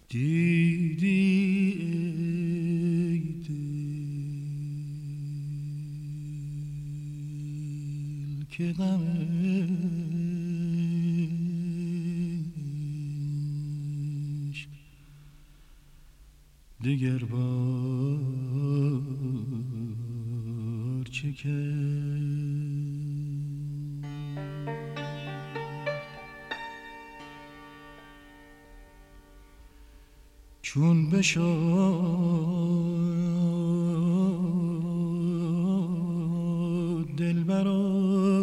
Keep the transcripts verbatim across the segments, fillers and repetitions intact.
دیدی ای دل که غم عشق دگر بار چکد چون بشد دلبرا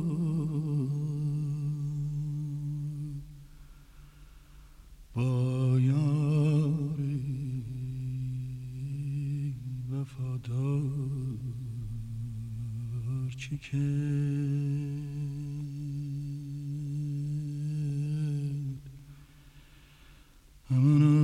با یار وفادار چه کرد همانا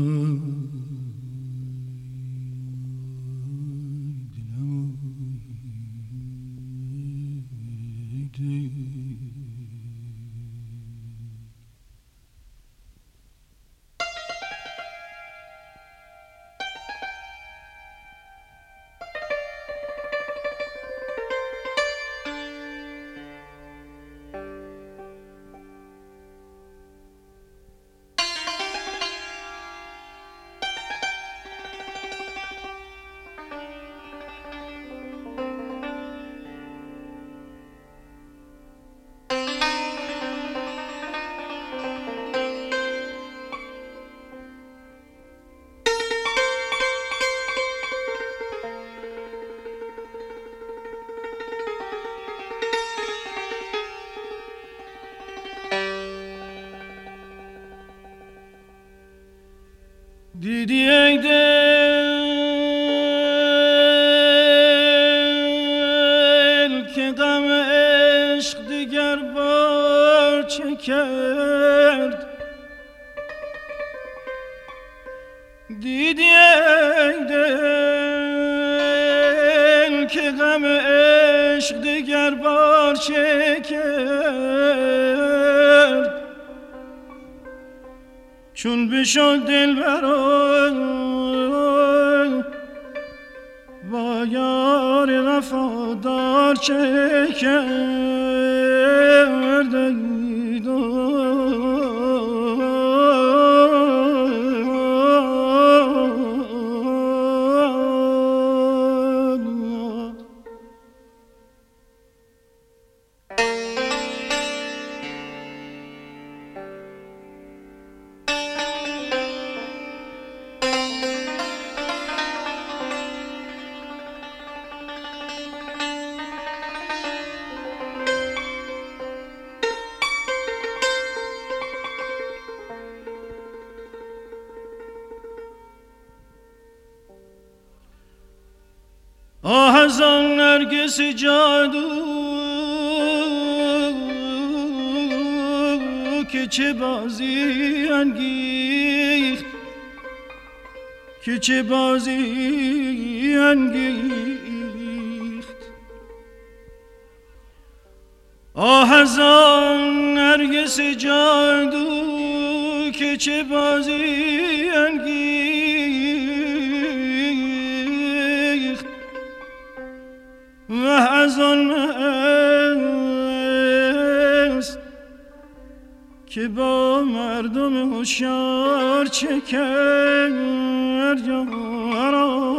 دیدی ای دل که غم عشق دیگر بار چه کرد دیدی ای دل که غم عشق دیگر بار چه کرد چون بشد دلبرا با یار وفادار چه کرد آه از آن نرگس جادو که چه بازی انگیخت که چه بازی انگیخت آه از آن نرگس جادو که چه بازی انگیخت و از آن مست که با مردم هوشیار چه کرد یارا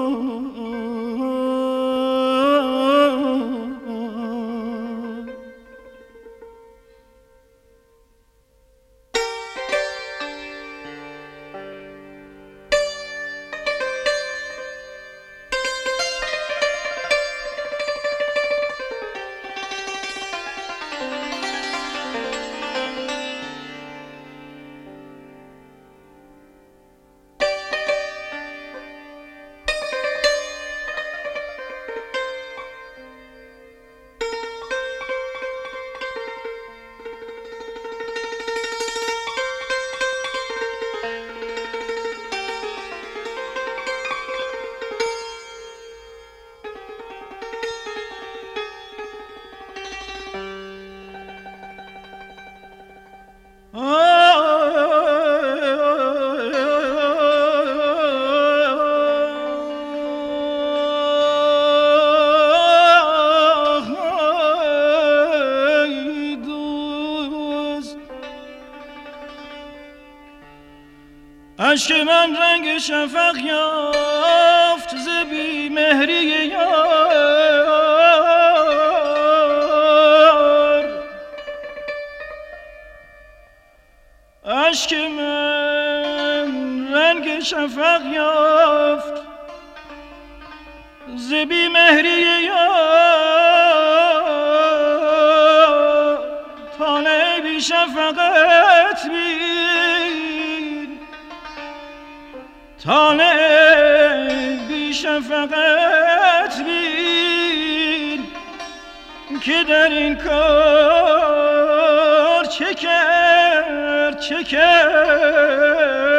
عشق من رنگ شفق یافت ز بی مهری یار. عشق من رنگ شفق یافت ز بی مهری یار. طالع بی شفقت بین، طالع بی شفقت بین که در این کار چه کرد چه کرد.